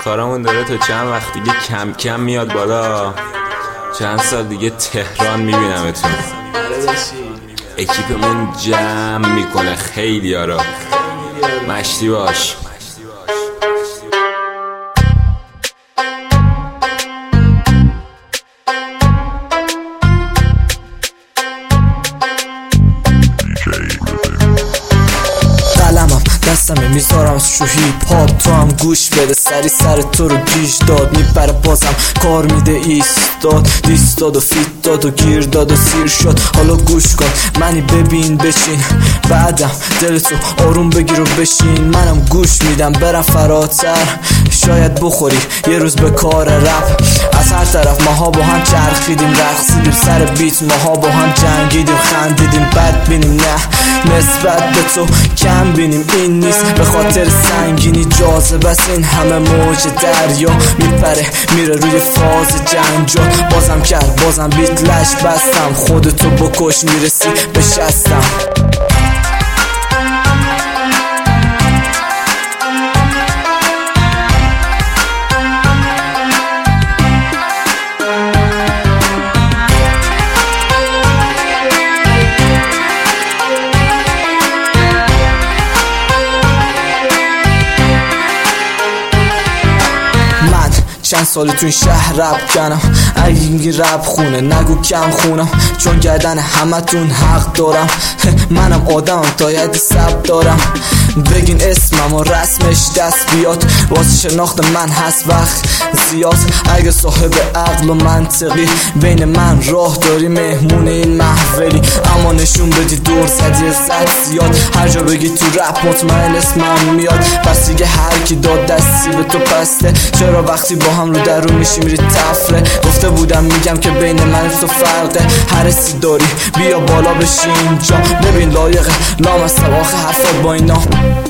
کارامون داره تا چند وقت دیگه کم کم میاد بالا. چند سال دیگه تهران میبینمتون. اکیپمون جمع میکنه خیلی یارا. مشتی باش. قلمم دستمه میذارم از هیپ هاپ، تو هم گوش بده سری سر تو رو گیج داد. میپره بازم کار میده ایستاد، دیست داد و فیت داد و گیر داد و سیر شد. حالا گوش کن منی ببین بشین، بعدم دلتو آروم بگیر و بشین. منم گوش میدم برم فراتر، شاید بخوری یه روز به کار رپ. از هر طرف ماها با هم چرخیدیم، رقصیدیم سر بیت، ماها با هم جنگیدیم، خندیدیم بد بینیم نه نسبت به تو کم بینیم. این نیست به خاطر سنگینی جاذبه است، این همه موج دریا میپره میره روی فاز جنجال. بازم کرد بازم بیت لش بستم، خودتو بکش میرسی به شستم. چند سالی تو این شهر رپ کنم، اگه میگی رپ خونه نگو کم خونم، چون گردن همه تون حق دارم. منم آدمم تا یه سب دارم، بگین اسمم و رسمش دست بیاد. واسه شناخت من هست وقت زیاد، اگه صاحب عقل و منطقی بین من راه داری مهمون این محولی. اما نشون بدی دور زدی زد زیاد، هر جا بگی تو رپ مطمئن اسمم میاد. پس دیگه هر کی داد دستی به تو پسته، چرا وقتی با هم رو درون میشیم میری تفره. گفته بودم میگم که بین من تو فرقه، هر سی داری بیا بالا بشین جا. ببین لایقه لام از آخه حرفات با اینا.